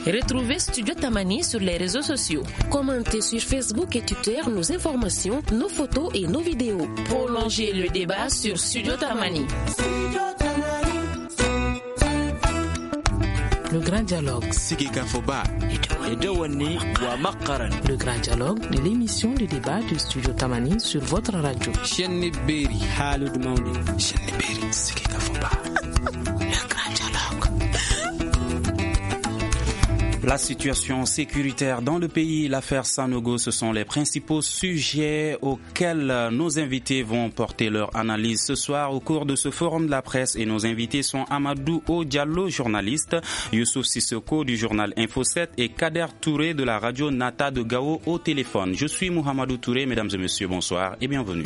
Retrouvez Studio Tamani sur les réseaux sociaux. Commentez sur Facebook et Twitter nos informations, nos photos et nos vidéos. Prolongez le débat sur Studio Tamani. Le Grand Dialogue. Le Grand Dialogue de l'émission de débat de Studio Tamani sur votre radio. Le Grand Dialogue. La situation sécuritaire dans le pays, l'affaire Sanogo, ce sont les principaux sujets auxquels nos invités vont porter leur analyse ce soir au cours de ce forum de la presse. Et nos invités sont Amadou Diallo, journaliste, Youssouf Sissoko du journal Info 7 et Kader Touré de la radio Nata de Gao au téléphone. Je suis Mohamedou Touré, mesdames et messieurs, bonsoir et bienvenue.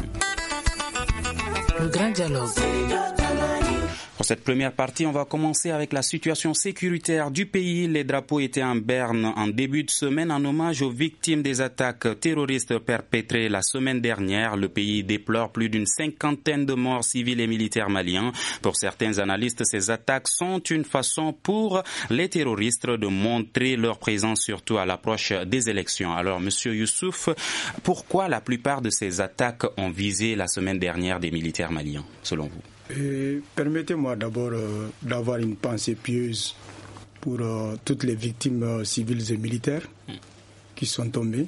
Le Grand Dialogue. Pour cette première partie, on va commencer avec la situation sécuritaire du pays. Les drapeaux étaient en berne en début de semaine en hommage aux victimes des attaques terroristes perpétrées la semaine dernière. Le pays déplore plus d'une 50aine de morts civils et militaires maliens. Pour certains analystes, ces attaques sont une façon pour les terroristes de montrer leur présence, surtout à l'approche des élections. Alors, Monsieur Youssouf, pourquoi la plupart de ces attaques ont visé la semaine dernière des militaires maliens, selon vous? Permettez-moi d'abord d'avoir une pensée pieuse pour toutes les victimes civiles et militaires qui sont tombées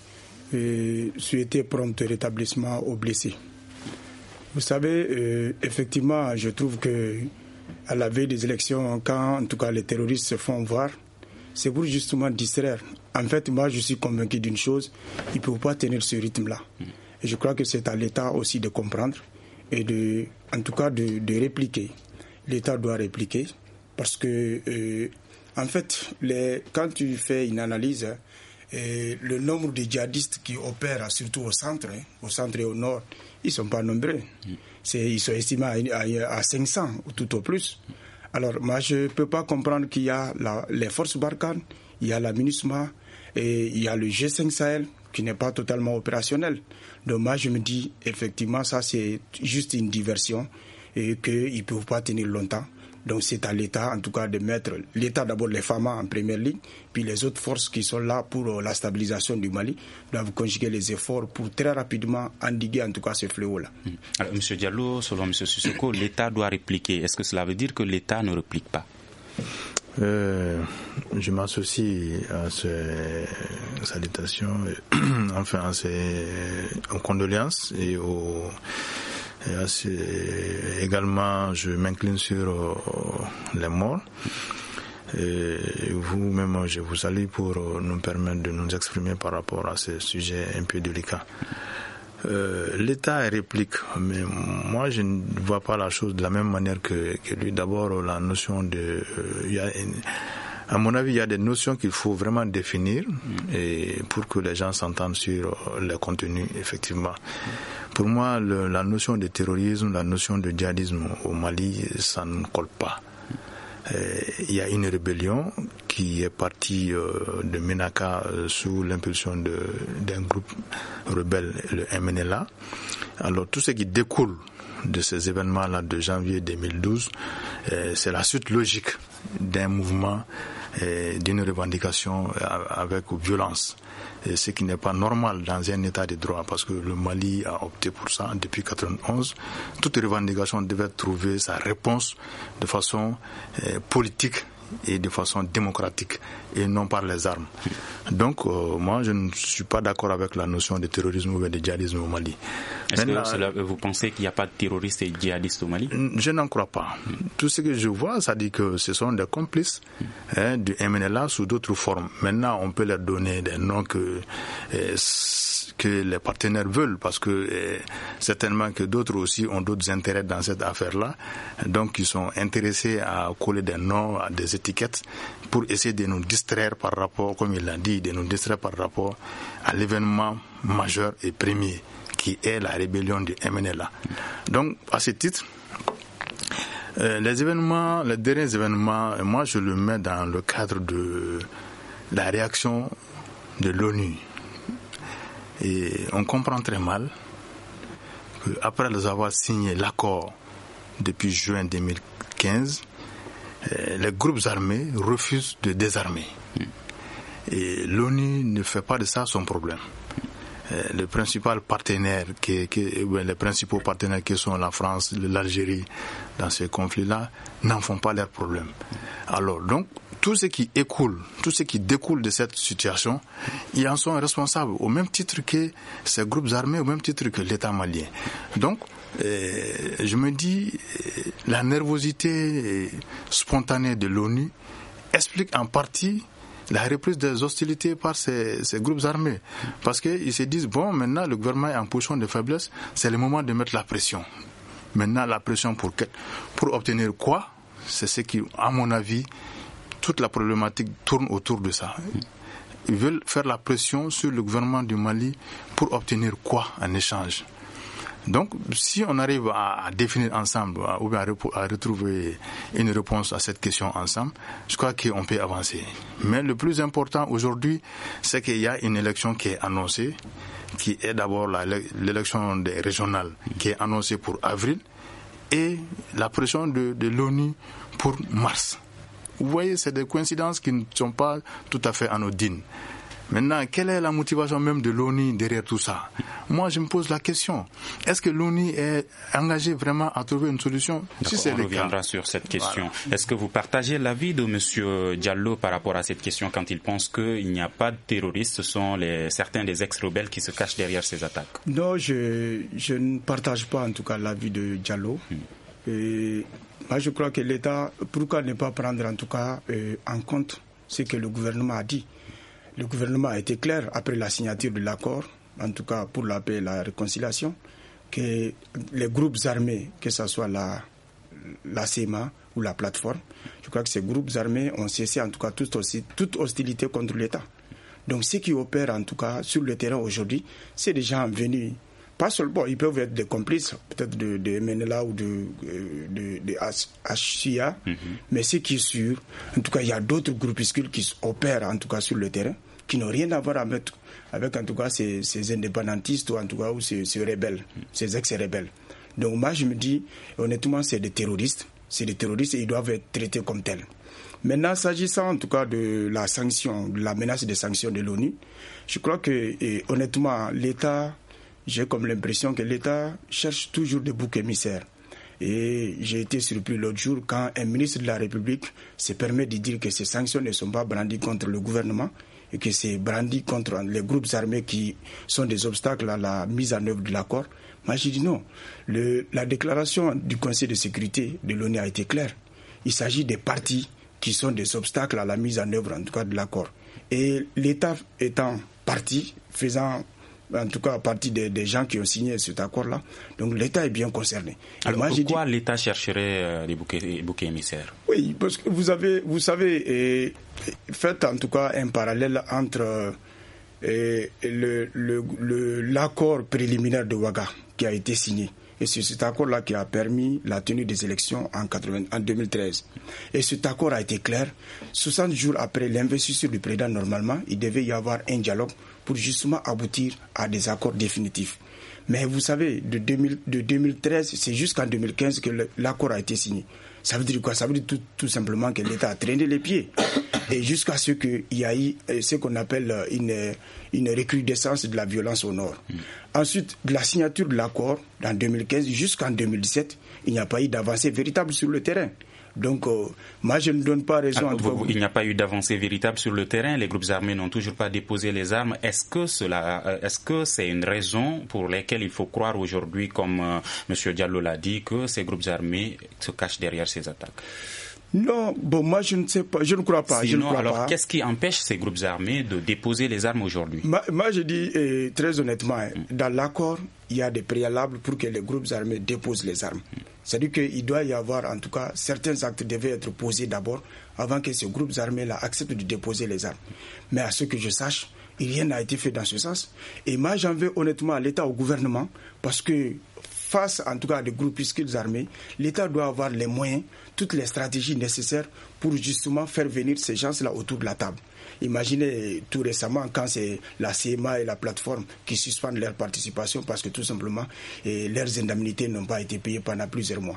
et souhaiter prompt rétablissement aux blessés. Vous savez, effectivement, je trouve que à la veille des élections, quand en tout cas les terroristes se font voir, c'est pour justement distraire. En fait, moi je suis convaincu d'une chose, ils ne peuvent pas tenir ce rythme-là. Et je crois que c'est à l'État aussi de comprendre et en tout cas de répliquer. L'État doit répliquer parce que, en fait, quand tu fais une analyse, le nombre de djihadistes qui opèrent, surtout au centre et au nord, ils ne sont pas nombreux. Ils sont estimés à 500 tout au plus. Alors, moi, je ne peux pas comprendre qu'il y a les forces Barkhane, il y a la MINUSMA et il y a le G5 Sahel qui n'est pas totalement opérationnel. Donc moi je me dis effectivement ça c'est juste une diversion et qu'ils ne peuvent pas tenir longtemps. Donc c'est à l'État en tout cas de mettre l'État d'abord les FAMA en première ligne, puis les autres forces qui sont là pour la stabilisation du Mali doivent conjuguer les efforts pour très rapidement endiguer en tout cas ce fléau-là. Alors M. Diallo, selon M. Sissoko, l'État doit répliquer. Est-ce que cela veut dire que l'État ne réplique pas? Je m'associe à ces salutations, enfin aux condoléances et également je m'incline sur les morts. Et vous-même, je vous salue pour nous permettre de nous exprimer par rapport à ce sujet un peu délicat. L'État réplique, mais moi je ne vois pas la chose de la même manière que lui. D'abord, la notion de... à mon avis, il y a des notions qu'il faut vraiment définir et pour que les gens s'entendent sur le contenu, effectivement. Pour moi, la notion de terrorisme, la notion de djihadisme au Mali, ça ne colle pas. Il y a une rébellion qui est partie de Ménaka sous l'impulsion d'un groupe rebelle, le MNLA. Alors tout ce qui découle de ces événements-là de janvier 2012, c'est la suite logique d'un mouvement, d'une revendication avec violence. Et ce qui n'est pas normal dans un état de droit parce que le Mali a opté pour ça depuis 1991. Toute revendication devait trouver sa réponse de façon politique et de façon démocratique et non par les armes. Donc moi je ne suis pas d'accord avec la notion de terrorisme ou de djihadisme au Mali. Est-ce que vous pensez qu'il n'y a pas de terroristes et djihadistes au Mali? Je n'en crois pas. Tout ce que je vois, ça dit que ce sont des complices du MNLA sous d'autres formes. Maintenant, on peut leur donner des noms que les partenaires veulent parce que certainement que d'autres aussi ont d'autres intérêts dans cette affaire-là. Donc ils sont intéressés à coller des noms, à des étiquettes pour essayer de nous distraire par rapport, comme il l'a dit, de nous distraire par rapport à l'événement majeur et premier qui est la rébellion du MNLA. Donc à ce titre, les derniers événements, moi je le mets dans le cadre de la réaction de l'ONU. Et on comprend très mal qu'après avoir signé l'accord depuis juin 2015, les groupes armés refusent de désarmer. Et l'ONU ne fait pas de ça son problème. Les principaux partenaires les principaux partenaires qui sont la France, l'Algérie dans ces conflits-là n'en font pas leur problème. Alors donc tout ce qui découle de cette situation, ils en sont responsables au même titre que ces groupes armés, au même titre que l'État malien. Donc je me dis, la nervosité spontanée de l'ONU explique en partie la reprise des hostilités par ces groupes armés. Parce qu'ils se disent, bon, maintenant le gouvernement est en position de faiblesse, c'est le moment de mettre la pression. Maintenant, la pression pour obtenir quoi? C'est ce qui, à mon avis, toute la problématique tourne autour de ça. Ils veulent faire la pression sur le gouvernement du Mali pour obtenir quoi en échange? Donc, si on arrive à définir ensemble ou à retrouver une réponse à cette question ensemble, je crois qu'on peut avancer. Mais le plus important aujourd'hui, c'est qu'il y a une élection qui est annoncée, qui est d'abord l'élection des régionales, qui est annoncée pour avril, et la pression de l'ONU pour mars. Vous voyez, c'est des coïncidences qui ne sont pas tout à fait anodines. Maintenant, quelle est la motivation même de l'ONU derrière tout ça? Moi, je me pose la question. Est-ce que l'ONU est engagée vraiment à trouver une solution? Si c'est le cas, on reviendra sur cette question. Voilà. Est-ce que vous partagez l'avis de M. Diallo par rapport à cette question quand il pense qu'il n'y a pas de terroristes, ce sont certains des ex-rebelles qui se cachent derrière ces attaques? Non, je ne partage pas en tout cas l'avis de Diallo. Et moi, je crois que l'État, pourquoi ne pas prendre en tout cas en compte ce que le gouvernement a dit? Le gouvernement a été clair après la signature de l'accord, en tout cas pour la paix et la réconciliation, que les groupes armés, que ce soit la CMA ou la plateforme, je crois que ces groupes armés ont cessé en tout cas toute hostilité contre l'État. Donc ceux qui opèrent en tout cas sur le terrain aujourd'hui, c'est des gens venus, pas seulement, ils peuvent être des complices peut-être de MNLA ou de HCA, mais ce qui est sûr, en tout cas il y a d'autres groupuscules qui opèrent en tout cas sur le terrain, qui n'ont rien à voir avec en tout cas ces indépendantistes ou en tout cas ou ces rebelles, ces ex-rebelles. Donc moi je me dis, honnêtement, c'est des terroristes et ils doivent être traités comme tels. Maintenant, s'agissant en tout cas de la sanction, de la menace de sanctions de l'ONU, je crois que honnêtement, l'État, j'ai comme l'impression que l'État cherche toujours des boucs émissaires. Et j'ai été surpris l'autre jour quand un ministre de la République se permet de dire que ces sanctions ne sont pas brandies contre le gouvernement et que c'est brandi contre les groupes armés qui sont des obstacles à la mise en œuvre de l'accord. Moi, j'ai dit non. La déclaration du Conseil de sécurité de l'ONU a été claire. Il s'agit des parties qui sont des obstacles à la mise en œuvre, en tout cas, de l'accord. Et l'État étant partie, faisant en tout cas partie des gens qui ont signé cet accord-là, donc l'État est bien concerné. Alors pourquoi l'État chercherait des boucs émissaires? Oui, parce que vous savez, faites en tout cas un parallèle entre l'accord préliminaire de Ouaga qui a été signé. Et c'est cet accord-là qui a permis la tenue des élections en 2013. Et cet accord a été clair. 60 jours après l'investiture du président, normalement, il devait y avoir un dialogue pour justement aboutir à des accords définitifs. Mais vous savez, de 2013, c'est jusqu'en 2015 que l'accord a été signé. Ça veut dire quoi? Ça veut dire tout simplement que l'État a traîné les pieds. Et jusqu'à ce qu'il y ait ce qu'on appelle une recrudescence de la violence au nord. Ensuite, de la signature de l'accord, en 2015 jusqu'en 2017, il n'y a pas eu d'avancée véritable sur le terrain. Donc, moi, je ne donne pas raison. Il n'y a pas eu d'avancée véritable sur le terrain. Les groupes armés n'ont toujours pas déposé les armes. Est-ce que c'est une raison pour laquelle il faut croire aujourd'hui, comme M. Diallo l'a dit, que ces groupes armés se cachent derrière ces attaques? Non, bon, moi je ne sais pas, je ne crois pas. Alors, qu'est-ce qui empêche ces groupes armés de déposer les armes aujourd'hui? Moi, je dis très honnêtement, dans l'accord, il y a des préalables pour que les groupes armés déposent les armes. C'est-à-dire qu'il doit y avoir, en tout cas, certains actes devaient être posés d'abord avant que ces groupes armés-là acceptent de déposer les armes. Mais à ce que je sache, rien n'a été fait dans ce sens. Et moi, j'en veux honnêtement à l'État, au gouvernement, parce que face en tout cas à des groupuscules armés, l'État doit avoir les moyens, toutes les stratégies nécessaires pour justement faire venir ces gens-là autour de la table. Imaginez tout récemment quand c'est la CMA et la plateforme qui suspendent leur participation parce que tout simplement leurs indemnités n'ont pas été payées pendant plusieurs mois.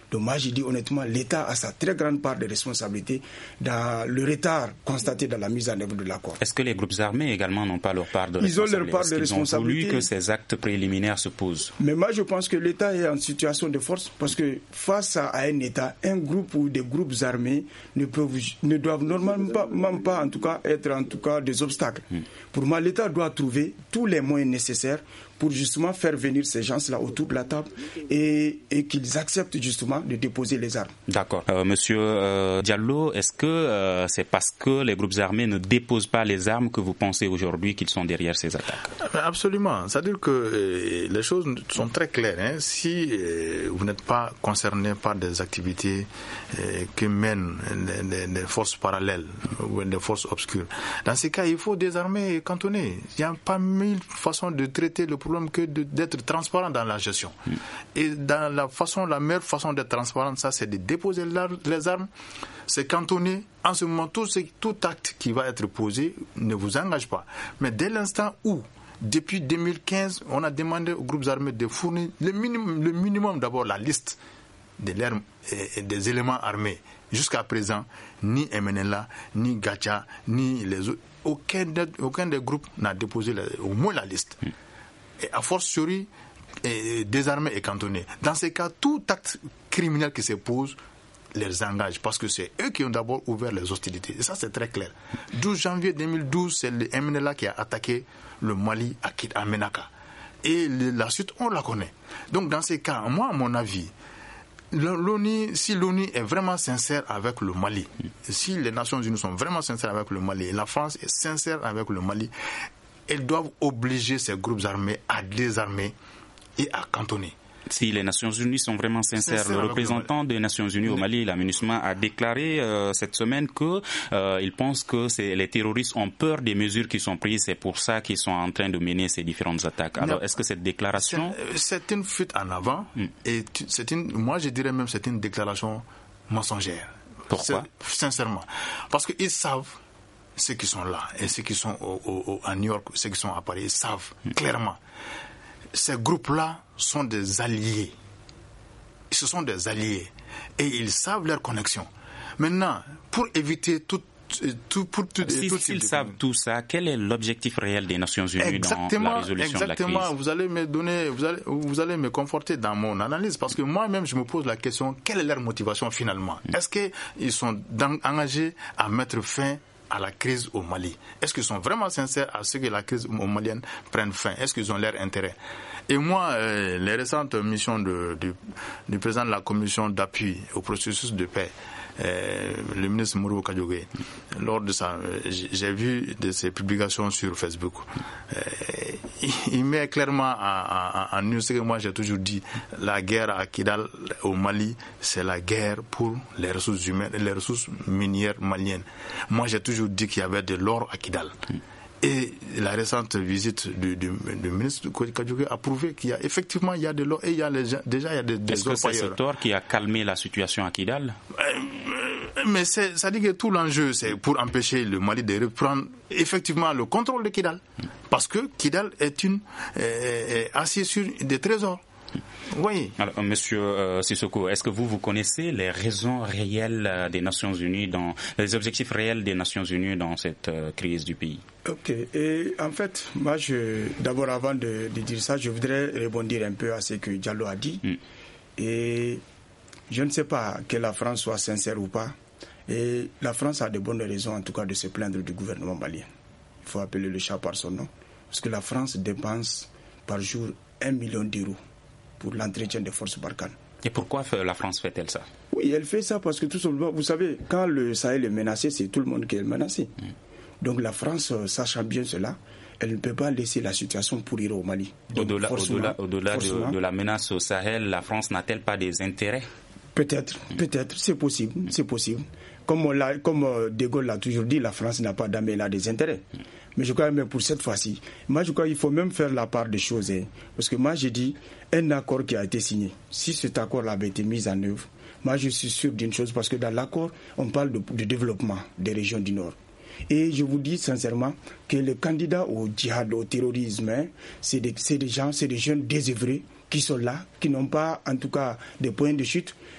Donc moi, je dis honnêtement, l'État a sa très grande part de responsabilité dans le retard constaté dans la mise en œuvre de l'accord. Est-ce que les groupes armés également n'ont pas leur part de responsabilité? Ils ont leur part de responsabilité. Ils ont voulu que ces actes préliminaires se posent. Mais moi, je pense que l'État est en situation de force parce que face à un État, un groupe ou des groupes armés ne doivent normalement pas en tout cas être en tout cas des obstacles. Pour moi, l'État doit trouver tous les moyens nécessaires pour justement faire venir ces gens-là autour de la table et qu'ils acceptent justement de déposer les armes. D'accord. Monsieur Diallo, est-ce que c'est parce que les groupes armés ne déposent pas les armes que vous pensez aujourd'hui qu'ils sont derrière ces attaques? Absolument. C'est-à-dire que les choses sont très claires. Si vous n'êtes pas concerné par des activités que mènent des forces parallèles ou des forces obscures, dans ces cas, il faut désarmer et cantonner. Il n'y a pas mille façons de traiter le problème que d'être transparent dans la gestion. Et dans la meilleure façon d'être transparent, ça c'est de déposer les armes, c'est cantonner. En ce moment, tout acte qui va être posé ne vous engage pas. Mais dès l'instant où, depuis 2015, on a demandé aux groupes armés de fournir le minimum d'abord la liste des éléments armés. Jusqu'à présent, ni MNLA, ni Gacha, ni les autres, aucun des groupes n'a déposé au moins la liste. Et a fortiori, désarmé et cantonné. Dans ces cas, tout acte criminel qui se pose les engage parce que c'est eux qui ont d'abord ouvert les hostilités. Et ça, c'est très clair. 12 janvier 2012, c'est le MNLA qui a attaqué le Mali à Menaka. Et la suite, on la connaît. Donc, dans ces cas, moi, à mon avis, si l'ONU est vraiment sincère avec le Mali, si les Nations Unies sont vraiment sincères avec le Mali, et la France est sincère avec le Mali, elles doivent obliger ces groupes armés à désarmer et à cantonner. Si les Nations Unies sont vraiment sincères, le représentant des Nations Unies au Mali, la MINUSMA, a déclaré cette semaine qu'il pense que les terroristes ont peur des mesures qui sont prises, c'est pour ça qu'ils sont en train de mener ces différentes attaques. Alors, est-ce que cette déclaration... C'est une fuite en avant, et moi je dirais même que c'est une déclaration mensongère. Pourquoi? Sincèrement. Parce qu'ils savent, ceux qui sont là, et ceux qui sont à New York, ceux qui sont à Paris, ils savent clairement. Ces groupes-là sont des alliés. Ce sont des alliés. Et ils savent leur connexion. Maintenant, pour éviter s'ils savent tout ça, quel est l'objectif réel des Nations Unies dans la résolution de la crise? Exactement, vous allez me conforter dans mon analyse, parce que moi-même je me pose la question, quelle est leur motivation finalement? Est-ce qu'ils sont engagés à mettre fin à la crise au Mali? Est-ce qu'ils sont vraiment sincères à ce que la crise malienne prenne fin? Est-ce qu'ils ont leur intérêt? Et moi, les récentes missions du président de la commission d'appui au processus de paix, le ministre Mourou Kadjogé, lors de ça, j'ai vu de ses publications sur Facebook. Il met clairement en news ce que moi j'ai toujours dit, la guerre à Kidal au Mali, c'est la guerre pour les ressources humaines, les ressources minières maliennes. Moi j'ai toujours dit qu'il y avait de l'or à Kidal. Et la récente visite du ministre Kadjogé a prouvé qu'il y a effectivement il y a de l'or et il y a déjà il y a des Est-ce que c'est cet or qui a calmé la situation à Kidal? Mais ça dit que tout l'enjeu c'est pour empêcher le Mali de reprendre effectivement le contrôle de Kidal, parce que Kidal est assis sur des trésors. Oui. Alors, Monsieur Sissoko, est-ce que vous connaissez les raisons réelles des Nations Unies, les objectifs réels des Nations Unies dans cette crise du pays? Ok. Et en fait, moi, d'abord, avant de dire ça, je voudrais rebondir un peu à ce que Diallo a dit. Et je ne sais pas que la France soit sincère ou pas. Et la France a de bonnes raisons, en tout cas, de se plaindre du gouvernement malien. Il faut appeler le chat par son nom. Parce que la France dépense par jour 1 million d'euros pour l'entretien des forces Barkhane. Et pourquoi la France fait-elle ça? Oui, elle fait ça parce que tout simplement, vous savez, quand le Sahel est menacé, c'est tout le monde qui est menacé. Donc la France, sachant bien cela, elle ne peut pas laisser la situation pourrir au Mali. Au-delà de la menace au Sahel, la France n'a-t-elle pas des intérêts? Peut-être, c'est possible. Comme De Gaulle l'a toujours dit, la France n'a pas d'armée, elle a des intérêts. Mais je crois même pour cette fois-ci, moi je crois qu'il faut même faire la part des choses. Parce que moi j'ai dit, un accord qui a été signé, si cet accord avait été mis en œuvre, moi je suis sûr d'une chose, parce que dans l'accord, on parle de développement des régions du Nord. Et je vous dis sincèrement que les candidats au djihad, au terrorisme, c'est des jeunes désœuvrés qui sont là, qui n'ont pas en tout cas des points de chute.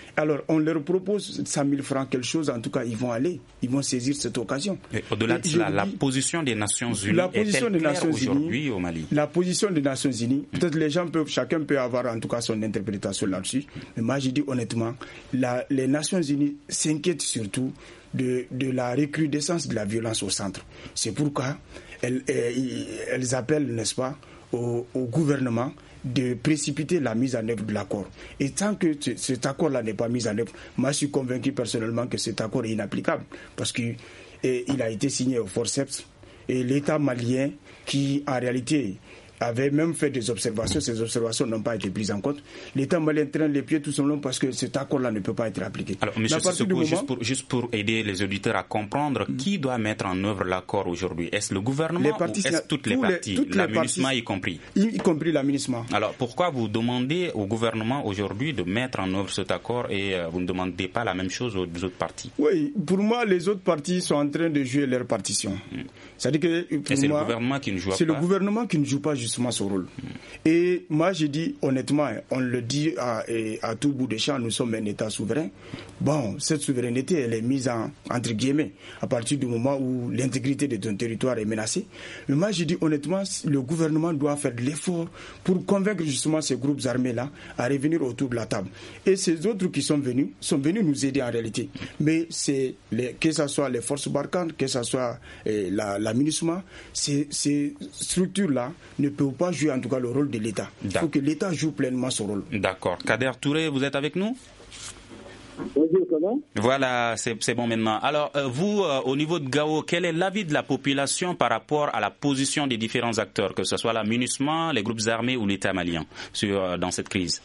Alors, on leur propose 100 000 francs, quelque chose, en tout cas, ils vont aller, ils vont saisir cette occasion. Et au-delà de cela, la position des Nations Unies est-elle claire aujourd'hui au Mali? La position des Nations Unies, peut-être chacun peut avoir en tout cas son interprétation là-dessus, mais moi je dis honnêtement, les Nations Unies s'inquiètent surtout de la recrudescence de la violence au centre. C'est pourquoi elles appellent, n'est-ce pas, au gouvernement de précipiter la mise en œuvre de l'accord. Et tant que cet accord-là n'est pas mis en œuvre, moi je suis convaincu personnellement que cet accord est inapplicable parce qu'il a été signé au forceps et l'État malien qui en réalité avait même fait des observations, ces observations n'ont pas été prises en compte. L'État malien traîne les pieds tout simplement parce que cet accord-là ne peut pas être appliqué. Alors, M. Sissoko, juste pour aider les auditeurs à comprendre, qui doit mettre en œuvre l'accord aujourd'hui? Est-ce le gouvernement ou est-ce toutes les parties, la MINUSMA y compris? Y compris la MINUSMA. Alors, pourquoi vous demandez au gouvernement aujourd'hui de mettre en œuvre cet accord et vous ne demandez pas la même chose aux autres parties? Oui, pour moi, les autres parties sont en train de jouer leur partition. C'est-à-dire que pour c'est moi, le gouvernement qui ne joue pas. C'est le gouvernement qui ne joue pas justement son rôle. Et moi, je dis honnêtement, on le dit à tout bout de champ, nous sommes un État souverain. Bon, cette souveraineté, elle est mise entre guillemets à partir du moment où l'intégrité de ton territoire est menacée. Mais moi, je dis honnêtement, le gouvernement doit faire de l'effort pour convaincre justement ces groupes armés-là à revenir autour de la table. Et ces autres qui sont venus nous aider en réalité. Mais que ce soit les forces Barkhane, que ce soit la MINUSMA, ces structures-là ne peuvent pas jouer en tout cas le rôle de l'État. Il faut que l'État joue pleinement son rôle. D'accord. Kader Touré, vous êtes avec nous? Bonjour, comment? Voilà, c'est bon maintenant. Alors, vous, au niveau de Gao, quel est l'avis de la population par rapport à la position des différents acteurs, que ce soit la MINUSMA, les groupes armés ou l'État malien, dans cette crise?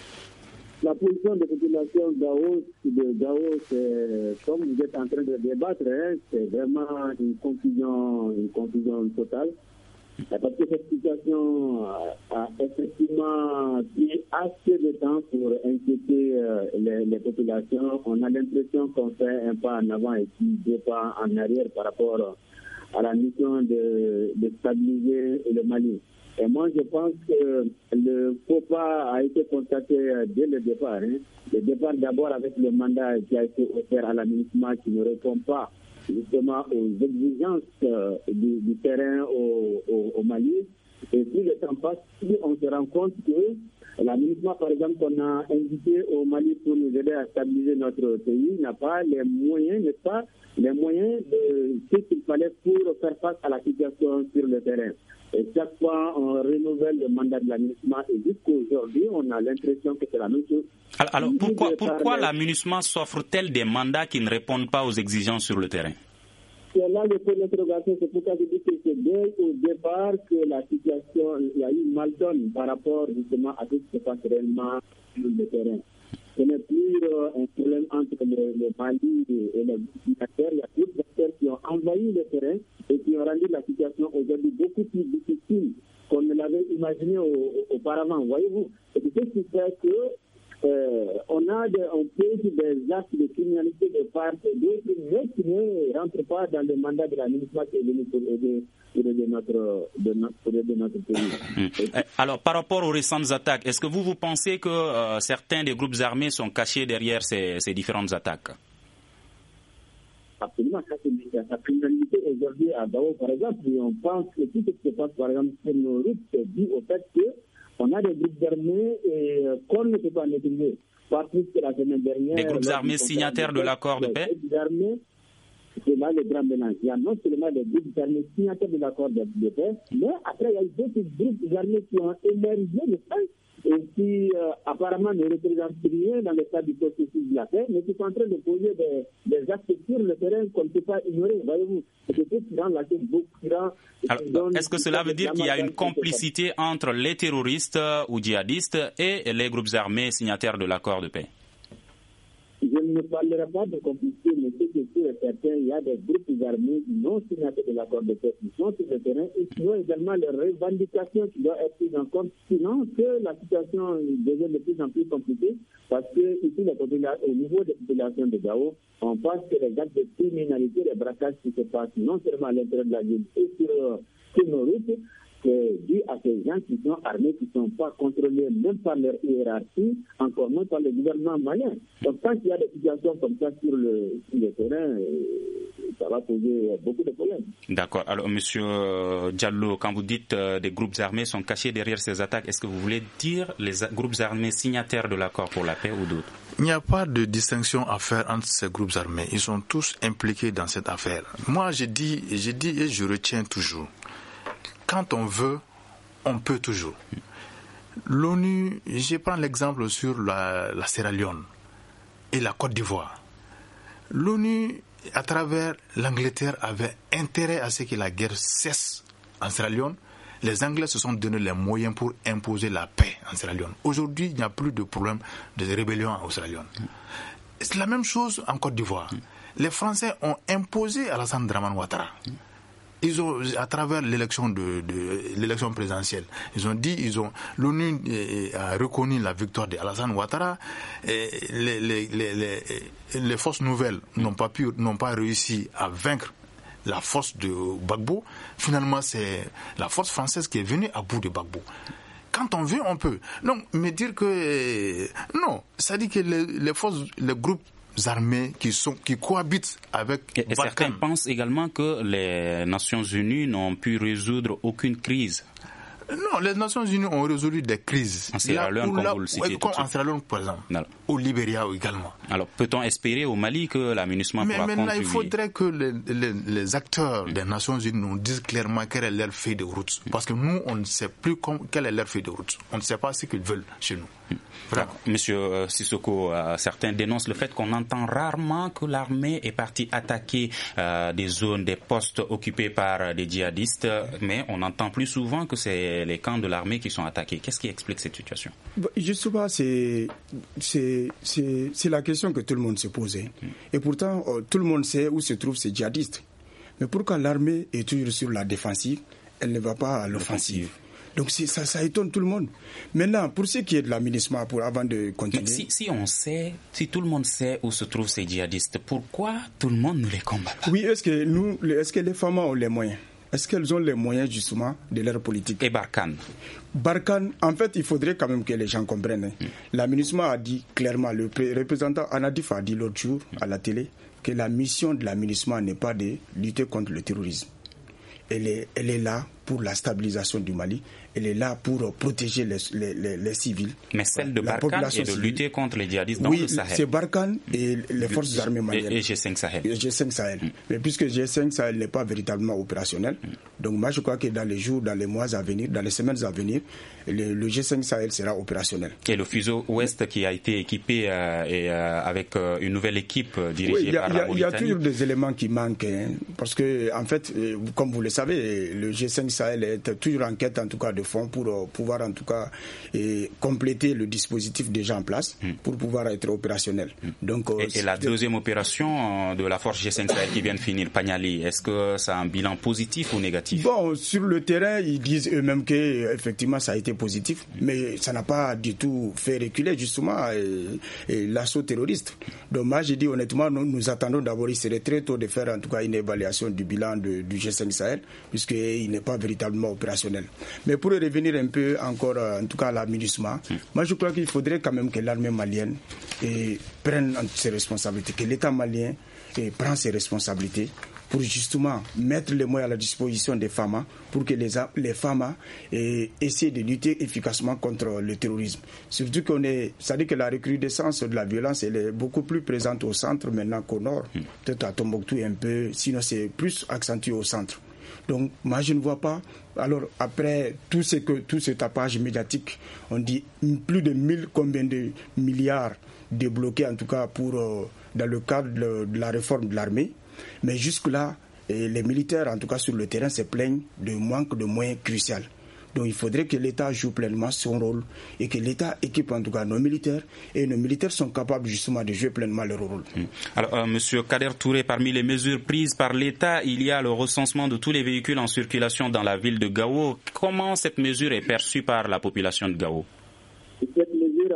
La position de la population de Gao, c'est comme vous êtes en train de débattre, c'est vraiment une confusion totale. Parce que cette situation a effectivement pris assez de temps pour inquiéter les populations. On a l'impression qu'on fait un pas en avant et deux pas en arrière par rapport à la mission de stabiliser le Mali. Et moi, je pense que le faux pas a été constaté dès le départ. Le départ d'abord avec le mandat qui a été offert à la MINUSMA qui ne répond pas justement aux exigences du terrain au Mali. Et puis le temps passe, on se rend compte que la MINUSMA, par exemple, qu'on a invité au Mali pour nous aider à stabiliser notre pays, n'a pas les moyens, n'est-ce pas, les moyens de ce qu'il fallait pour faire face à la situation sur le terrain. Et chaque fois, on renouvelle le mandat de la MINUSMA et jusqu'à aujourd'hui, on a l'impression que c'est la même chose. Alors pourquoi la MINUSMA s'offre-t-elle des mandats qui ne répondent pas aux exigences sur le terrain? C'est là le point d'interrogation. C'est pourquoi je dis que c'est dès au départ que la situation, il y a eu une mal-donne par rapport justement à ce qui se passe réellement sur le terrain. Ce n'est plus un problème entre le Mali et les acteurs. Il y a d'autres acteurs qui ont envahi le terrain et qui ont rendu la situation aujourd'hui beaucoup plus difficile qu'on ne l'avait imaginé auparavant. Voyez-vous, c'est ce qui fait que on peut des actes de criminalité de part et d'autre, mais qui ne rentrent pas dans le mandat de la MINUSMA qui est venu pour aider notre pays. Alors, par rapport aux récentes attaques, est-ce que vous pensez que certains des groupes armés sont cachés derrière ces différentes attaques? Absolument, ça c'est la criminalité aujourd'hui à Gao, par exemple. Et on pense que tout ce qui se passe, par exemple, sur nos routes, c'est dû au fait qu'on a des groupes armés qu'on ne peut pas maîtriser. Pas plus que la semaine dernière. Des groupes armés signataires de l'accord de paix? C'est là le grand mélange. Il y a non seulement des groupes armés signataires de l'accord de paix, mais après il y a d'autres groupes armés qui ont émergé de paix et qui apparemment ne représentent rien dans le cadre du processus de la paix, mais qui sont en train de poser des actes sur le terrain qu'on ne peut pas ignorer. Voyez-vous, c'est dans laquelle beaucoup Alors, est-ce que cela veut dire qu'il y a une complicité entre les terroristes ou djihadistes et les groupes armés signataires de l'accord de paix? Je ne parlerai pas de complicité, mais ce qui est sûr et certain, il y a des groupes armés non signataires de l'accord de paix qui sont sur le terrain et qui ont également les revendications qui doivent être prises en compte, sinon que la situation devient de plus en plus compliquée, parce que ici, au niveau des populations de Gao, on pense que les actes de criminalité, les braquages qui se passent non seulement à l'intérieur de la ville et sur nos routes, c'est dû à ces gens qui sont armés, qui ne sont pas contrôlés même par leur hiérarchie, encore moins par le gouvernement malien. Donc quand il y a des situations comme ça sur le terrain, ça va poser beaucoup de problèmes. D'accord. Alors, Monsieur Diallo, quand vous dites des groupes armés sont cachés derrière ces attaques, est-ce que vous voulez dire les groupes armés signataires de l'accord pour la paix ou d'autres? Il n'y a pas de distinction à faire entre ces groupes armés. Ils sont tous impliqués dans cette affaire. Moi, je dis et je retiens toujours. Quand on veut, on peut toujours. L'ONU, je prends l'exemple sur la Sierra Leone et la Côte d'Ivoire. L'ONU, à travers l'Angleterre, avait intérêt à ce que la guerre cesse en Sierra Leone. Les Anglais se sont donné les moyens pour imposer la paix en Sierra Leone. Aujourd'hui, il n'y a plus de problème de rébellion en Sierra Leone. C'est la même chose en Côte d'Ivoire. Les Français ont imposé Alassane Dramane Ouattara. Ils ont, à travers l'élection l'élection présidentielle, l'ONU a reconnu la victoire d'Alassane Ouattara. Les forces nouvelles n'ont pas réussi à vaincre la force de Gbagbo. Finalement, c'est la force française qui est venue à bout de Gbagbo. Quand on veut, on peut. Donc, me dire que non, ça dit que les groupes armés qui cohabitent avec et certains pensent également que les Nations Unies n'ont pu résoudre aucune crise. Non, les Nations Unies ont résolu des crises. En Sierra Leone, comme vous le citez tout de suite. En Sierra Leone, par exemple. Alors, au Libéria également. Alors, peut-on espérer au Mali que la MINUSMA pourra contribuer? Mais maintenant, il faudrait que les acteurs des Nations Unies nous disent clairement quelle est leur feuille de route. Parce que nous, on ne sait plus quelle est leur feuille de route. On ne sait pas ce qu'ils veulent chez nous. Vraiment. Monsieur Sissoko, certains dénoncent le fait qu'on entend rarement que l'armée est partie attaquer des zones, des postes occupés par des djihadistes, mais on entend plus souvent que c'est les camps de l'armée qui sont attaqués. Qu'est-ce qui explique cette situation? Justement, c'est la question que tout le monde se posait. Et pourtant, tout le monde sait où se trouvent ces djihadistes. Mais pourquoi l'armée est toujours sur la défensive, elle ne va pas à l'offensive? Donc ça étonne tout le monde. Maintenant, pour ce qui est de la MINUSMA, avant de continuer... Mais si tout le monde sait où se trouvent ces djihadistes, pourquoi tout le monde ne les combat pas? Oui, est-ce que les femmes ont les moyens? Est-ce qu'elles ont les moyens justement de leur politique? Et Barkhane, en fait, il faudrait quand même que les gens comprennent. La MINUSMA a dit clairement, le représentant Anadif a dit l'autre jour à la télé, que la mission de la MINUSMA n'est pas de lutter contre le terrorisme. Elle est là pour la stabilisation du Mali. Elle est là pour protéger les civils. Mais celle de Barkhane est de lutter contre les djihadistes dans le Sahel. Oui, c'est Barkhane et les forces armées maliennes. Et G5 Sahel. Mais puisque G5 Sahel n'est pas véritablement opérationnel, donc moi je crois que dans les jours, dans les mois à venir, dans les semaines à venir, le G5 Sahel sera opérationnel. Et le fuseau ouest qui a été équipé avec une nouvelle équipe dirigée par la Mauritanie. Il y a toujours des éléments qui manquent, parce que en fait, comme vous le savez, le G5 Sahel est toujours en quête en tout cas de fonds pour pouvoir en tout cas compléter le dispositif déjà en place pour pouvoir être opérationnel. Donc, et la deuxième opération de la force G5 Sahel qui vient de finir, Pagnali, est-ce que ça a un bilan positif ou négatif? Bon, sur le terrain, ils disent eux-mêmes qu'effectivement ça a été positif, mais ça n'a pas du tout fait reculer justement l'assaut terroriste. Donc moi j'ai dit honnêtement, nous attendons d'abord, il serait très tôt de faire en tout cas une évaluation du bilan du G5 Sahel, puisqu'il n'est pas véritablement opérationnel. Mais pour revenir un peu encore en tout cas à la MINUSMA, moi je crois qu'il faudrait quand même que l'armée malienne prenne ses responsabilités, que l'État malien prend ses responsabilités pour justement mettre les moyens à la disposition des FAMA pour que les FAMA essaient de lutter efficacement contre le terrorisme. Surtout ça dit que la recrudescence de la violence elle est beaucoup plus présente au centre maintenant qu'au nord. Peut-être à Tombouctou un peu, sinon c'est plus accentué au centre. Donc moi je ne vois pas. Alors après tout ce tapage médiatique, on dit plus de 1000 combien de milliards débloqués en tout cas dans le cadre de la réforme de l'armée. Mais jusque-là, les militaires, en tout cas sur le terrain, se plaignent de manque de moyens cruciaux. Donc il faudrait que l'État joue pleinement son rôle et que l'État équipe en tout cas nos militaires. Et nos militaires sont capables justement de jouer pleinement leur rôle. Alors, Monsieur Kader Touré, parmi les mesures prises par l'État, il y a le recensement de tous les véhicules en circulation dans la ville de Gao. Comment cette mesure est perçue par la population de Gao? Cette mesure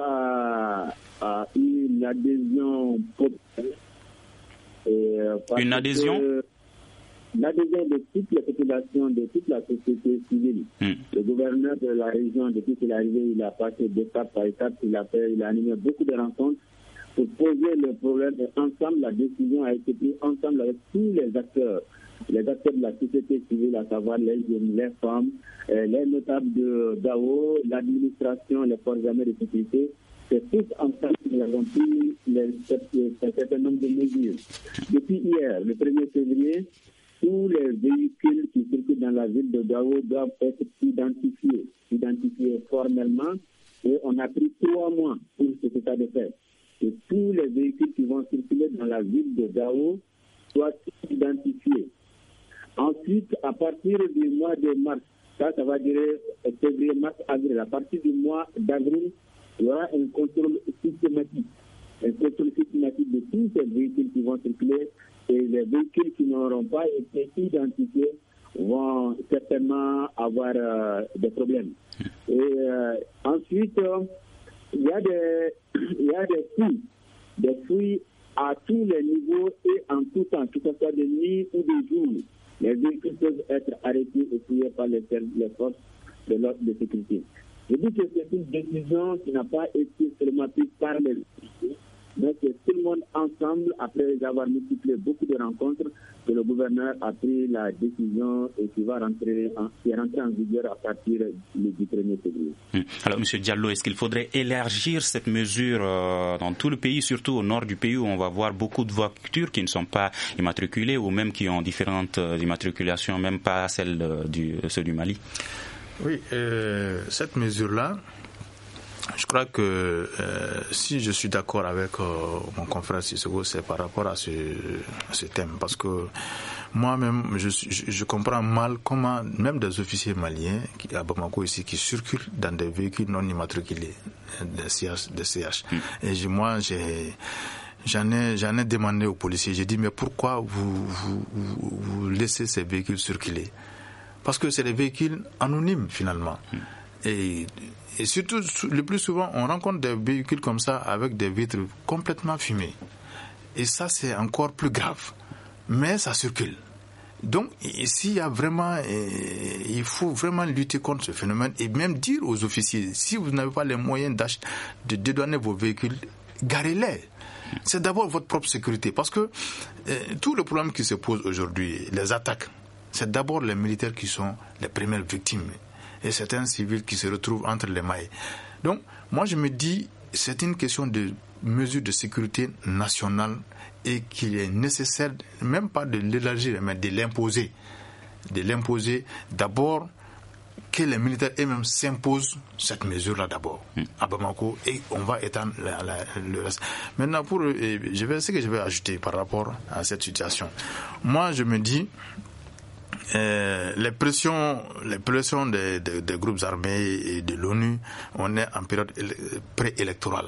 a eu une adhésion populaire. Une adhésion l'adhésion de toutes les populations, de toute la société civile. Le gouverneur de la région, depuis qu'il est arrivé, il a passé d'étape par étape, il a animé beaucoup de rencontres pour poser le problème. Et ensemble, la décision a été prise ensemble avec tous les acteurs de la société civile, à savoir les jeunes, les femmes, les notables de Gao, l'administration, les forces armées de sécurité. C'est tous ensemble que nous avons pris un certain nombre de mesures. Depuis hier, le 1er février, tous les véhicules qui circulent dans la ville de Gao doivent être identifiés formellement, et on a pris 3 mois pour cet état de fait. Et tous les véhicules qui vont circuler dans la ville de Gao soient identifiés. Ensuite, à partir du mois de mars, ça va durer février, mars, avril. À partir du mois d'avril, il y aura un contrôle systématique de tous ces véhicules qui vont circuler, et les véhicules qui n'auront pas été identifiés vont certainement avoir des problèmes. Et ensuite, il y a des fouilles à tous les niveaux et en tout temps, que ce soit de nuit ou de jour. Les véhicules peuvent être arrêtés et fouillés par les forces de l'ordre de sécurité. Je dis que c'est une décision qui n'a pas été seulement prise par les autorités, mais c'est tout le monde ensemble, après avoir multiplié beaucoup de rencontres, que le gouverneur a pris la décision et qui est rentrée en vigueur à partir du 1er février. Alors, M. Diallo, est-ce qu'il faudrait élargir cette mesure dans tout le pays, surtout au nord du pays où on va voir beaucoup de voitures qui ne sont pas immatriculées ou même qui ont différentes immatriculations, même pas celles du Mali? Oui, cette mesure-là, je crois que si je suis d'accord avec mon confrère Sissoko, c'est par rapport à ce thème. Parce que moi-même, je comprends mal comment même des officiers maliens à Bamako ici qui circulent dans des véhicules non immatriculés, des CH. Et j'en ai demandé aux policiers, j'ai dit mais pourquoi vous laissez ces véhicules circuler? Parce que c'est des véhicules anonymes finalement. Et surtout, le plus souvent, on rencontre des véhicules comme ça avec des vitres complètement fumées. Et ça, c'est encore plus grave. Mais ça circule. Donc, ici, il faut vraiment lutter contre ce phénomène et même dire aux officiers, si vous n'avez pas les moyens de dédouaner vos véhicules, garez-les. C'est d'abord votre propre sécurité. Parce que tout le problème qui se pose aujourd'hui, les attaques, c'est d'abord les militaires qui sont les premières victimes. Et certains civils qui se retrouvent entre les mailles. Donc, moi je me dis, c'est une question de mesure de sécurité nationale et qu'il est nécessaire, même pas de l'élargir, mais de l'imposer. De l'imposer d'abord, que les militaires eux-mêmes s'imposent cette mesure-là d'abord, à Bamako, et on va étendre le reste. Maintenant, ce que je vais ajouter par rapport à cette situation. Moi, je me dis, les pressions des groupes armés et de l'ONU, on est en période préélectorale.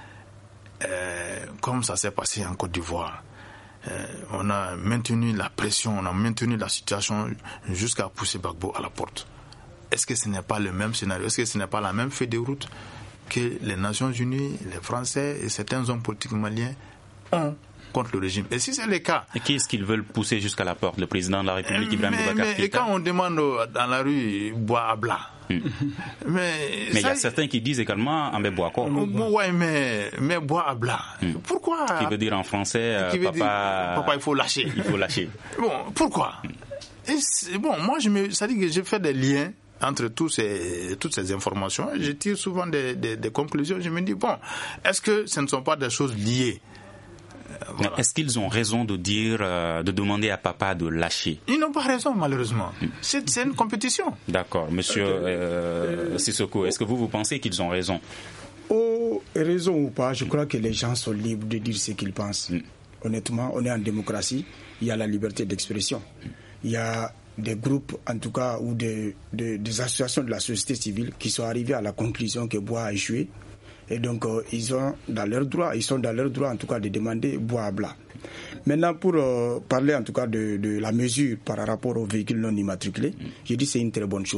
Comme ça s'est passé en Côte d'Ivoire, on a maintenu la pression, on a maintenu la situation jusqu'à pousser Gbagbo à la porte. Est-ce que ce n'est pas le même scénario? Est-ce que ce n'est pas la même feuille de route que les Nations Unies, les Français et certains hommes politiques maliens ont contre le régime? Et si c'est le cas... Et qui est-ce qu'ils veulent pousser jusqu'à la porte? Le président de la République, Ibrahim Boubacar Keïta? Et quand on demande dans la rue, bois à blanc. Mais il y a certains qui disent également Ambé Boako. Oui, mais bois à blanc. Pourquoi? Qui veut dire en français, papa, il faut lâcher. Il faut lâcher. Bon, pourquoi? Moi, ça dit que j'ai fait des liens entre toutes ces informations. Je tire souvent des conclusions. Je me dis, est-ce que ce ne sont pas des choses liées? Voilà. Est-ce qu'ils ont raison de de demander à papa de lâcher? Ils n'ont pas raison, malheureusement. C'est une compétition. D'accord. Monsieur Sissoko, est-ce que vous pensez qu'ils ont raison? Raison ou pas, je crois que les gens sont libres de dire ce qu'ils pensent. Honnêtement, on est en démocratie, il y a la liberté d'expression. Il y a des groupes, en tout cas, ou des associations de la société civile qui sont arrivés à la conclusion que Bois a échoué. Et donc, ils sont dans leur droit, en tout cas, de demander bois à blanc. Maintenant, pour parler en tout cas de la mesure par rapport aux véhicules non immatriculés, je dis que c'est une très bonne chose.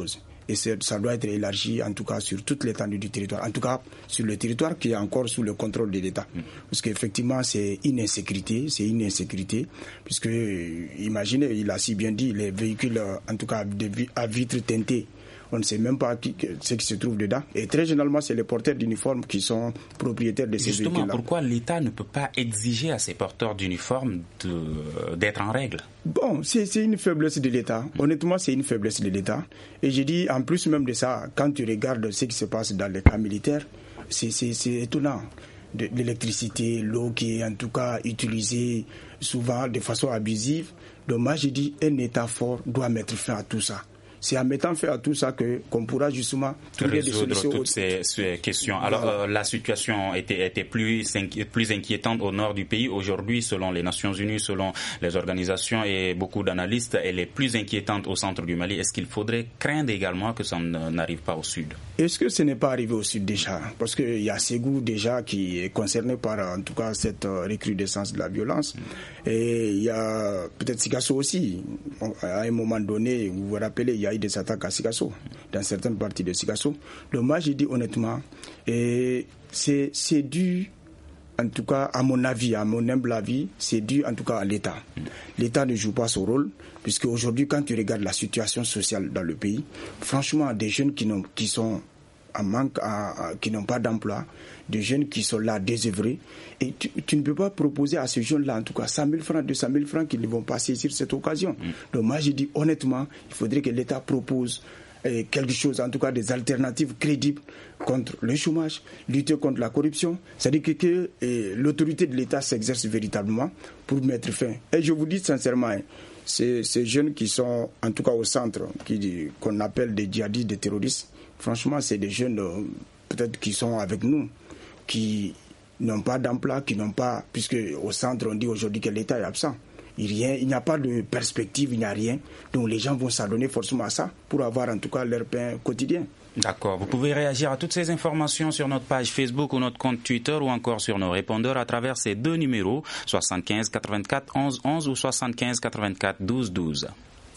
et ça doit être élargi en tout cas sur toute l'étendue du territoire, en tout cas sur le territoire qui est encore sous le contrôle de l'État. Parce qu'effectivement c'est une insécurité, puisque imaginez, il a si bien dit, les véhicules en tout cas à vitres teintées, on ne sait même pas ce qui se trouve dedans. Et très généralement, c'est les porteurs d'uniformes qui sont propriétaires de ces véhicules-là. Justement, pourquoi l'État ne peut pas exiger à ces porteurs d'uniformes d'être en règle? Bon, c'est une faiblesse de l'État. Honnêtement, c'est une faiblesse de l'État. Et je dis, en plus même de ça, quand tu regardes ce qui se passe dans les camps militaires, c'est étonnant. De l'électricité, l'eau qui est en tout cas utilisée souvent de façon abusive. Donc moi, je dis, un État fort doit mettre fin à tout ça. C'est en mettant fin à tout ça qu'on pourra justement trouver des solutions. Toutes ces questions. Alors, voilà. La situation était plus inquiétante au nord du pays. Aujourd'hui, selon les Nations Unies, selon les organisations et beaucoup d'analystes, elle est plus inquiétante au centre du Mali. Est-ce qu'il faudrait craindre également que ça n'arrive pas au sud? Est-ce que ce n'est pas arrivé au sud déjà? Parce qu'il y a Ségou déjà qui est concerné par en tout cas cette recrudescence de la violence. Et il y a peut-être Sikasso aussi. À un moment donné, vous vous rappelez, il y a eu des attaques à Sikasso, dans certaines parties de Sikasso. Donc moi, j'ai dit honnêtement, c'est dû, en tout cas, à mon avis, à mon humble avis, c'est dû en tout cas à l'État. L'État ne joue pas son rôle, puisque aujourd'hui, quand tu regardes la situation sociale dans le pays, franchement, des jeunes qui sont en manque, qui n'ont pas d'emploi, des jeunes qui sont là désœuvrés, et tu ne peux pas proposer à ces jeunes-là, en tout cas, 100 000 francs, 200 000 francs, qu'ils ne vont pas saisir cette occasion. Donc moi, j'ai dit honnêtement, il faudrait que l'État propose quelque chose, en tout cas des alternatives crédibles contre le chômage, lutter contre la corruption. C'est-à-dire que l'autorité de l'État s'exerce véritablement pour mettre fin. Et je vous dis sincèrement, ces jeunes qui sont en tout cas au centre, qu'on appelle des djihadistes, des terroristes, franchement, c'est des jeunes peut-être qui sont avec nous, qui n'ont pas d'emploi, qui n'ont pas, puisque au centre on dit aujourd'hui que l'État est absent. Il n'y a pas de perspective, il n'y a rien. Donc les gens vont s'adonner forcément à ça pour avoir en tout cas leur pain quotidien. D'accord. Vous pouvez réagir à toutes ces informations sur notre page Facebook ou notre compte Twitter ou encore sur nos répondeurs à travers ces deux numéros 75 84 11 11 ou 75 84 12 12.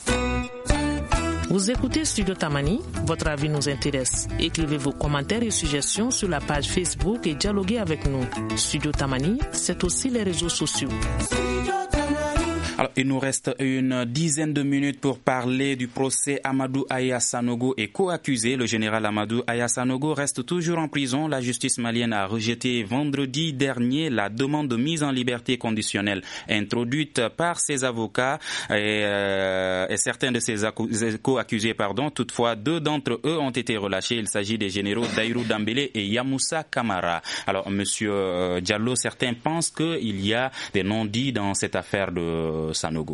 Vous écoutez Studio Tamani, votre avis nous intéresse. Écrivez vos commentaires et suggestions sur la page Facebook et dialoguez avec nous. Studio Tamani, c'est aussi les réseaux sociaux. Alors, il nous reste une dizaine de minutes pour parler du procès Amadou Aya Sanogo et co-accusé. Le général Amadou Aya Sanogo reste toujours en prison. La justice malienne a rejeté vendredi dernier la demande de mise en liberté conditionnelle introduite par ses avocats et certains de ses co-accusés. Toutefois, deux d'entre eux ont été relâchés. Il s'agit des généraux Daïrou Dambélé et Yamoussa Kamara. Alors, monsieur Diallo, certains pensent qu'il y a des non-dits dans cette affaire de Sanogo.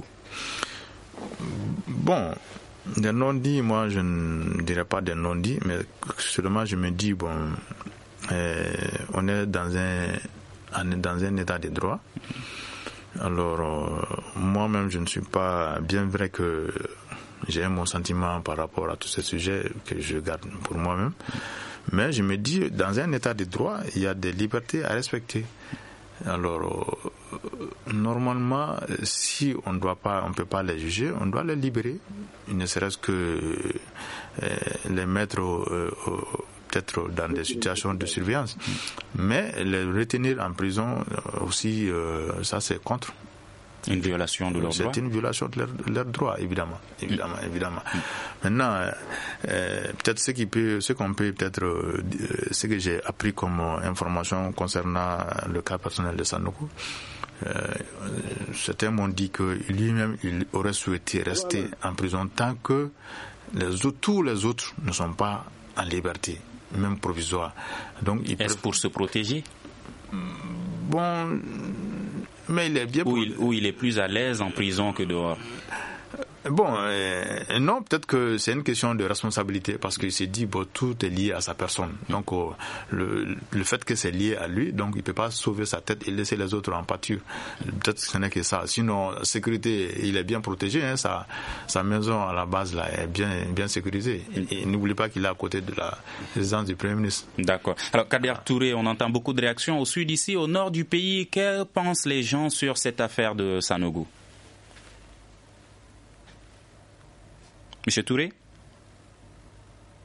Bon, des non-dits, moi je ne dirais pas des non-dits, mais seulement je me dis, bon, on est dans un état de droit. Alors, moi-même je ne suis pas, bien vrai que j'ai mon sentiment par rapport à tous ces sujets que je garde pour moi-même, mais je me dis, dans un état de droit, il y a des libertés à respecter. Alors, normalement, si on ne peut pas les juger, on doit les libérer, ne serait-ce que les mettre peut-être dans des situations de surveillance. Mais les retenir en prison aussi, ça c'est contre. Une violation de leurs droits. C'est une violation de leurs droits, évidemment. Maintenant, peut-être ce qu'on peut peut-être, ce que j'ai appris comme information concernant le cas personnel de Sanogo, certains m'ont dit que lui-même il aurait souhaité rester en prison tant que tous les autres ne sont pas en liberté, même provisoire. Donc, est-ce pour se protéger? Bon, mais il est bien. Ou il est plus à l'aise en prison que dehors. Bon, non, peut-être que c'est une question de responsabilité parce qu'il s'est dit, bon, tout est lié à sa personne. Donc, le fait que c'est lié à lui, donc il peut pas sauver sa tête et laisser les autres en pâture. Peut-être que ce n'est que ça. Sinon, sécurité, il est bien protégé. Hein, sa maison à la base là est bien sécurisée. Et n'oubliez pas qu'il est à côté de la résidence du Premier ministre. D'accord. Alors, Kader Touré, on entend beaucoup de réactions au sud ici, au nord du pays. Que pensent les gens sur cette affaire de Sanogo? Monsieur Touré?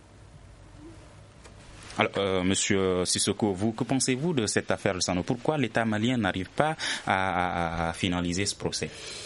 Alors, Monsieur Sissoko, que pensez-vous de cette affaire de Sanogo? Pourquoi l'État malien n'arrive pas à finaliser ce procès?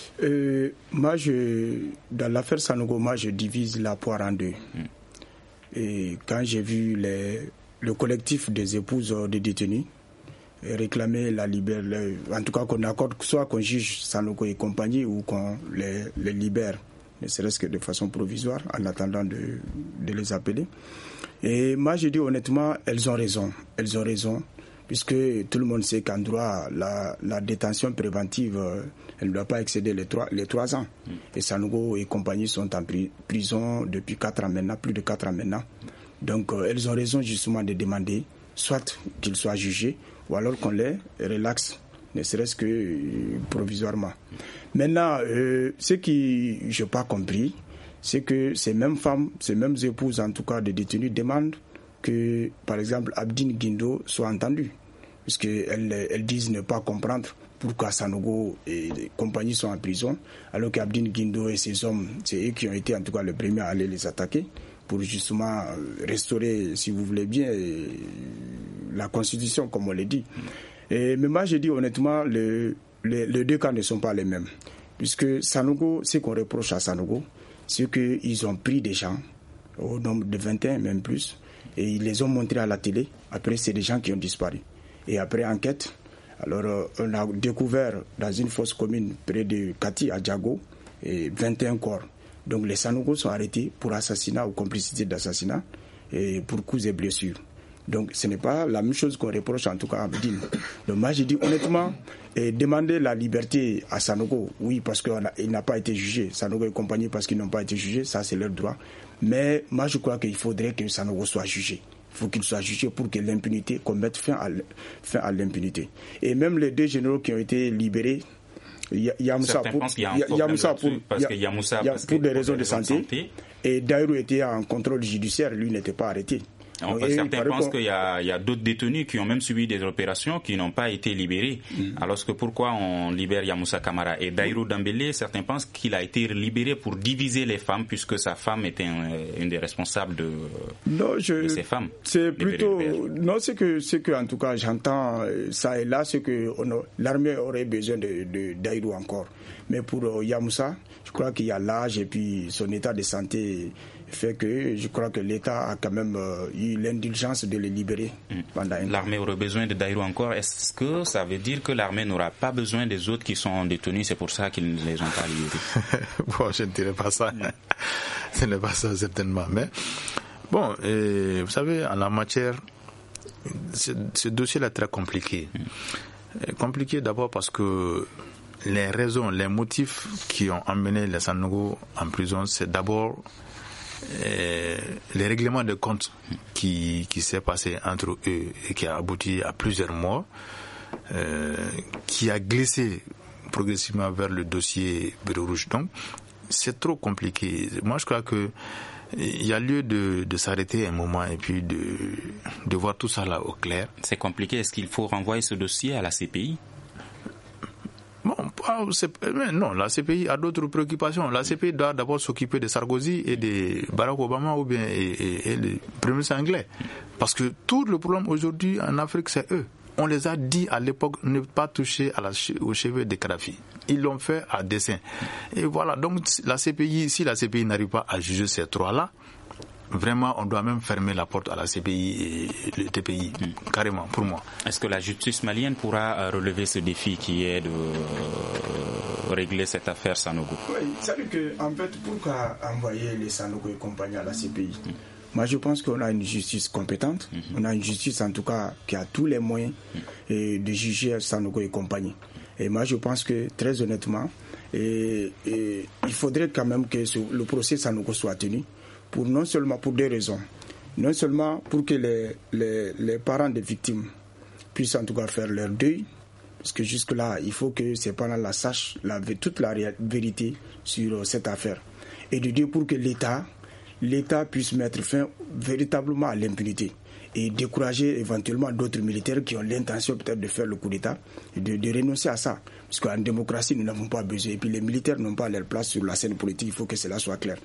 Dans l'affaire Sanogo, je divise la poire en deux. Et quand j'ai vu le collectif des épouses des détenus réclamer la liberté, en tout cas qu'on accorde, soit qu'on juge Sanogo et compagnie ou qu'on les libère, ne serait-ce que de façon provisoire, en attendant de les appeler. Et moi, je dis honnêtement, elles ont raison, puisque tout le monde sait qu'en droit, la détention préventive, elle ne doit pas excéder les 3 ans. Et Sanogo et compagnie sont en prison depuis 4 ans maintenant, plus de 4 ans maintenant. Donc, elles ont raison justement de demander soit qu'ils soient jugés, ou alors qu'on les relaxe, ne serait-ce que provisoirement. Maintenant, ce que je n'ai pas compris, c'est que ces mêmes femmes, ces mêmes épouses, en tout cas des détenus, demandent que, par exemple, Abdine Guindo soit entendu, puisqu'elles disent ne pas comprendre pourquoi Sanogo et compagnie sont en prison, alors qu'Abdine Guindo et ses hommes, c'est eux qui ont été en tout cas les premiers à aller les attaquer, pour justement restaurer, si vous voulez bien, la Constitution, comme on l'a dit. Mais moi, je dis honnêtement, les 2 cas ne sont pas les mêmes. Puisque Sanogo, ce qu'on reproche à Sanogo, c'est qu'ils ont pris des gens, au nombre de 21, même plus, et ils les ont montrés à la télé. Après, c'est des gens qui ont disparu. Et après enquête, alors on a découvert dans une fosse commune près de Kati, à Djago, 21 corps. Donc les Sanogo sont arrêtés pour assassinat ou complicité d'assassinat et pour coups et blessures. Donc ce n'est pas la même chose qu'on reproche en tout cas à Abdine. Donc moi j'ai dit honnêtement, demander la liberté à Sanogo, oui parce qu'il n'a pas été jugé, Sanogo et compagnie parce qu'ils n'ont pas été jugés, ça c'est leur droit. Mais moi je crois qu'il faudrait que Sanogo soit jugé. Il faut qu'il soit jugé pour que l'impunité, qu'on mette fin à l'impunité. Et même les 2 généraux qui ont été libérés, Yamoussa pour des raisons de santé, et Daïrou était en contrôle judiciaire, lui n'était pas arrêté. Certains pensent qu'il y a d'autres détenus qui ont même subi des opérations qui n'ont pas été libérés. Alors que pourquoi on libère Yamoussa Kamara et Daïrou Dambélé? Certains pensent qu'il a été libéré pour diviser les femmes puisque sa femme était une des responsables de ces femmes. C'est plutôt c'est que en tout cas j'entends ça et là, c'est que l'armée aurait besoin de Daïrou encore. Mais pour Yamoussa, je crois qu'il y a l'âge et puis son état de santé fait que je crois que l'État a quand même eu l'indulgence de les libérer pendant un temps. L'armée aurait besoin de Daïrou encore. Est-ce que ça veut dire que l'armée n'aura pas besoin des autres qui sont détenus? C'est pour ça qu'ils ne les ont pas libérés. Bon, je ne dirais pas ça. Ce n'est pas ça certainement. Mais bon, vous savez, en la matière, ce dossier-là est très compliqué. Compliqué d'abord parce que les raisons, les motifs qui ont emmené les Sanogo en prison, c'est d'abord les règlements de compte qui s'est passé entre eux et qui a abouti à plusieurs morts, qui a glissé progressivement vers le dossier Bureau Rouge. Donc, c'est trop compliqué. Moi, je crois que il y a lieu de s'arrêter un moment et puis de voir tout ça là au clair. C'est compliqué. Est-ce qu'il faut renvoyer ce dossier à la CPI? Non, la CPI a d'autres préoccupations. La CPI doit d'abord s'occuper de Sarkozy et de Barack Obama ou bien et les premiers ministres anglais. Parce que tout le problème aujourd'hui en Afrique, c'est eux. On les a dit à l'époque ne pas toucher aux cheveux de Kadhafi. Ils l'ont fait à dessein. Et voilà, donc si la CPI n'arrive pas à juger ces 3-là, vraiment, on doit même fermer la porte à la CPI et le TPI, carrément, pour moi. Est-ce que la justice malienne pourra relever ce défi qui est de régler cette affaire Sanogo? Oui, c'est-à-dire qu'en fait, pourquoi envoyer les Sanogo et compagnie à la CPI? Moi, je pense qu'on a une justice compétente. On a une justice, en tout cas, qui a tous les moyens de juger Sanogo et compagnie. Et moi, je pense que, très honnêtement, il faudrait quand même que le procès Sanogo soit tenu. Non seulement pour 2 raisons. Non seulement pour que les parents des victimes puissent en tout cas faire leur deuil, parce que jusque-là, il faut que ces parents-là sachent toute la vérité sur cette affaire. Et de 2, pour que l'État puisse mettre fin véritablement à l'impunité. et décourager éventuellement d'autres militaires qui ont l'intention peut-être de faire le coup d'État et de renoncer à ça. Parce qu'en démocratie, nous n'avons pas besoin. Et puis les militaires n'ont pas leur place sur la scène politique, il faut que cela soit clair.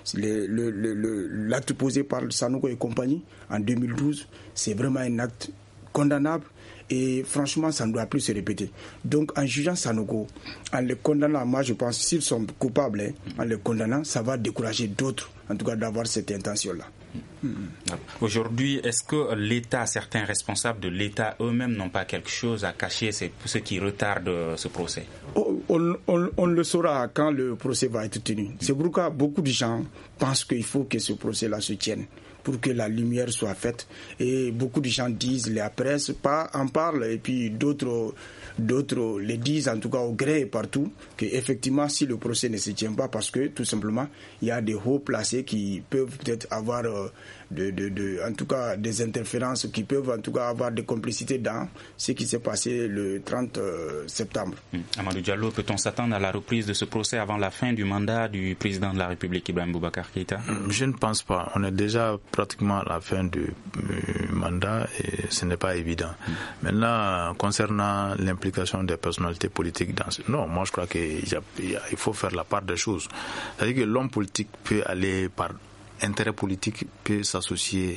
L'acte posé par Sanogo et compagnie en 2012, c'est vraiment un acte condamnable. Et franchement, ça ne doit plus se répéter. Donc, en jugeant Sanogo, en les condamnant, moi je pense, s'ils sont coupables, en les condamnant, ça va décourager d'autres, en tout cas, d'avoir cette intention-là. Aujourd'hui, est-ce que l'État, certains responsables de l'État eux-mêmes n'ont pas quelque chose à cacher, c'est ce qui retarde ce procès? On le saura quand le procès va être tenu. C'est pourquoi beaucoup de gens pensent qu'il faut que ce procès-là se tienne, pour que la lumière soit faite. Et beaucoup de gens disent, la presse en parle, et puis d'autres les disent, en tout cas au gré et partout, qu'effectivement, si le procès ne se tient pas, parce que tout simplement, il y a des hauts placés qui peuvent peut-être avoir en tout cas des interférences, qui peuvent en tout cas avoir des complicités dans ce qui s'est passé le 30 septembre. Amadou Diallo, peut-on s'attendre à la reprise de ce procès avant la fin du mandat du président de la République, Ibrahim Boubacar Keïta? Je ne pense pas. On est déjà pratiquement à la fin du mandat et ce n'est pas évident. Maintenant, concernant l'implication des personnalités politiques dans ce... Non, moi je crois qu'il faut faire la part des choses. C'est-à-dire que l'homme politique peut aller par intérêt politique, peut s'associer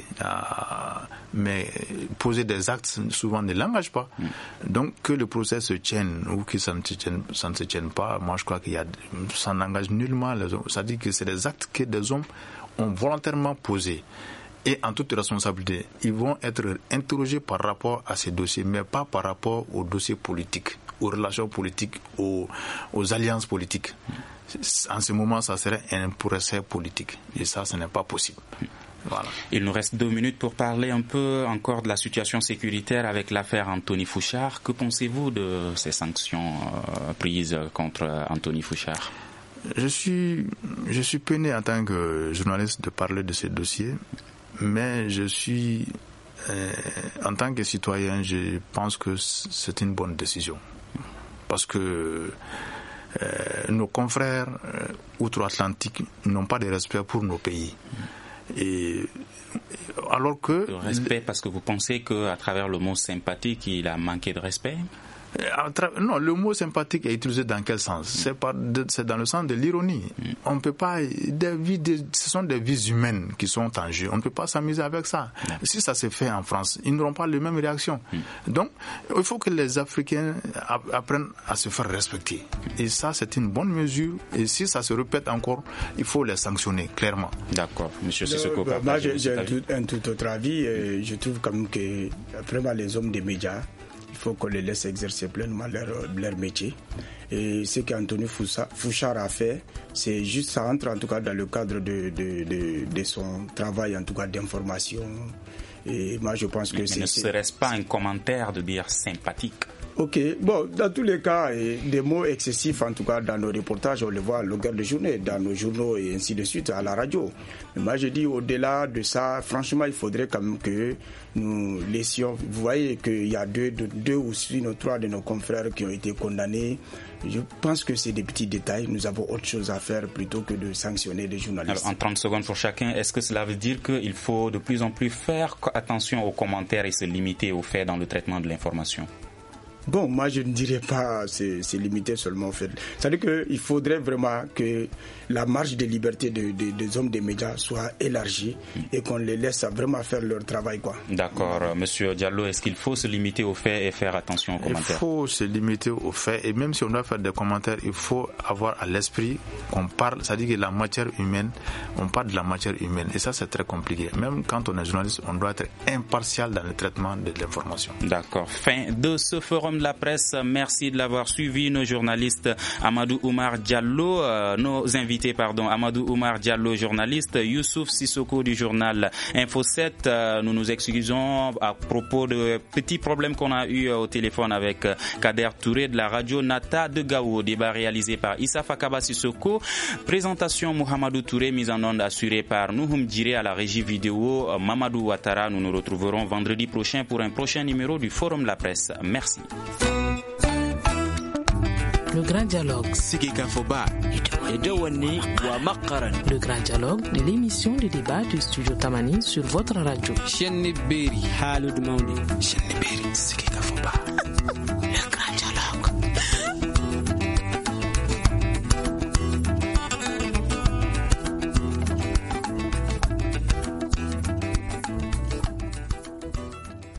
mais poser des actes souvent ne l'engage pas. Donc que le procès se tienne ou que ça ne se tienne pas, moi je crois ça n'engage nullement les hommes. C'est-à-dire que c'est des actes que des hommes ont volontairement posés. Et en toute responsabilité, ils vont être interrogés par rapport à ces dossiers, mais pas par rapport aux dossiers politiques, aux relations politiques, aux alliances politiques. En ce moment, ça serait un procès politique. Et ça, ce n'est pas possible. Voilà. Il nous reste 2 minutes pour parler un peu encore de la situation sécuritaire avec l'affaire Anthony Fouchard. Que pensez-vous de ces sanctions prises contre Anthony Fouchard? Je suis peiné en tant que journaliste de parler de ces dossiers, mais en tant que citoyen, je pense que c'est une bonne décision. Parce que nos confrères outre-Atlantique n'ont pas de respect pour nos pays. Et alors que... Le respect parce que vous pensez qu'à travers le mot sympathique, il a manqué de respect? Non, le mot sympathique est utilisé dans quel sens? C'est dans le sens de l'ironie. On ne peut pas... ce sont des vies humaines qui sont en jeu. On ne peut pas s'amuser avec ça. Si ça se fait en France, ils n'auront pas les mêmes réactions. Donc, il faut que les Africains apprennent à se faire respecter. Et ça, c'est une bonne mesure. Et si ça se répète encore, il faut les sanctionner, clairement. D'accord. Monsieur Sissoko. Moi, j'ai un tout autre avis. Je trouve quand même que, vraiment, les hommes des médias, il faut qu'on les laisse exercer pleinement leur métier. Et ce qu'Anthony Fouchard a fait, c'est juste, ça entre en tout cas dans le cadre de son travail, en tout cas d'information. Et moi, je pense que ne serait-ce pas un commentaire de dire sympathique? Ok, bon, dans tous les cas, des mots excessifs, en tout cas dans nos reportages, on les voit à longueur de journée, dans nos journaux et ainsi de suite, à la radio. Mais moi, je dis, au-delà de ça, franchement, il faudrait quand même que nous laissions... Vous voyez qu'il y a deux ou sinon 3 de nos confrères qui ont été condamnés. Je pense que c'est des petits détails. Nous avons autre chose à faire plutôt que de sanctionner des journalistes. Alors, en 30 secondes pour chacun, est-ce que cela veut dire qu'il faut de plus en plus faire attention aux commentaires et se limiter aux faits dans le traitement de l'information? Bon, moi je ne dirais pas c'est limité seulement au fait. C'est-à-dire qu'il faudrait vraiment que la marge de liberté des hommes des médias soit élargie et qu'on les laisse vraiment faire leur travail, quoi. D'accord. Monsieur Diallo, est-ce qu'il faut se limiter aux faits et faire attention aux commentaires? Il faut se limiter aux faits et même si on doit faire des commentaires, il faut avoir à l'esprit qu'on parle, c'est-à-dire que la matière humaine, on parle de la matière humaine et ça c'est très compliqué. Même quand on est journaliste, on doit être impartial dans le traitement de l'information. D'accord. Fin de ce forum de la presse. Merci de l'avoir suivi. Nos journalistes Amadou Oumar Diallo, Amadou Oumar Diallo, journaliste, Youssouf Sissoko du journal Info 7. Nous nous excusons à propos de petits problèmes qu'on a eu au téléphone avec Kader Touré de la radio Nata de Gao. Débat réalisé par Issa Fakaba Sissoko. Présentation Mohamedou Touré, mise en onde assurée par Nouhoum Djiré à la régie vidéo Mamadou Ouattara. Nous nous retrouverons vendredi prochain pour un prochain numéro du Forum de la presse. Merci. Le grand dialogue. Le grand dialogue de l'émission de débat du studio Tamani sur votre radio.